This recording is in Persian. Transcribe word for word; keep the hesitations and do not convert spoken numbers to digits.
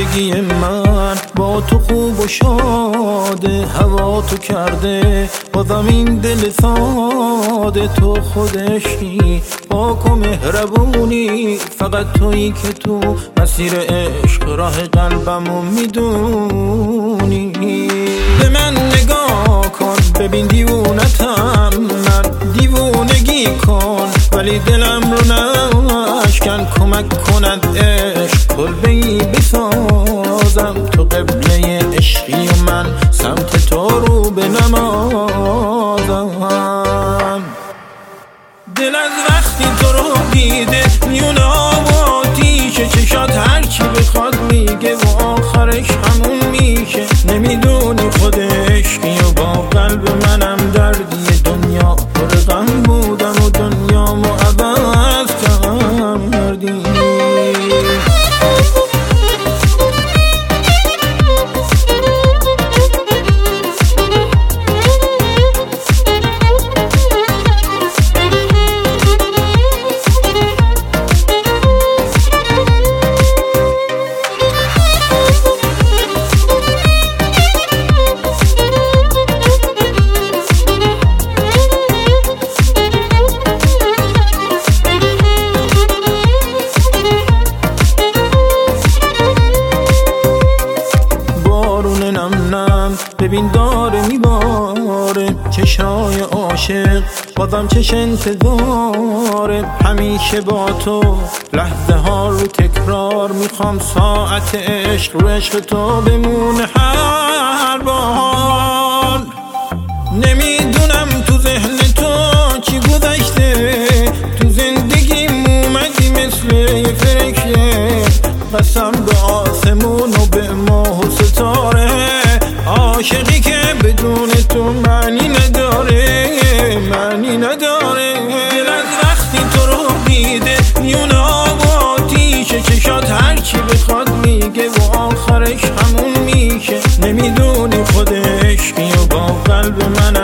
زندگی من با تو خوب و شاده، هوا تو کرده بازم این دل ساده. تو خودشی پاک و مهربونی، فقط تویی که تو مسیر عشق راه قلبمو میدونی. به من نگاه کن ببین دیوونتم من، دیوونگی کن ولی دلم رو نشکن. کمک کند عشق کلبه‌ای بسازم، تو قبله عشقی و من سمت تو رو بنمازم. دل از وقتی تو رو دیده میونه آب و آتیشه، چشات هرچی بخواد میگه و آخرش همون میشه. نمیدونی خود عشقی و با قلب منم دردی، دنیا پر غم بودم و دنیامو عوض کردی. ببین داره میباره چشای عاشق، بازم چش انتظاره. همیشه با تو لحظه ها رو تکرار، میخوام ساعت عشق رو عشق تو بمونه هر بار. نمیدونم تو ذهن تو چی گذشته، تو زندگیم اومدی مثل یه فرشته. قسم به آسمون و به ماه و ستاره، عاشقی که بدون تو معنی نداره، معنی نداره. دل از وقتی تو رو دیده میونه آب و آتیشه، چشات هرچی بخواد میگه و آخرش همون میشه. نمیدونی خود عشقی و با قلب من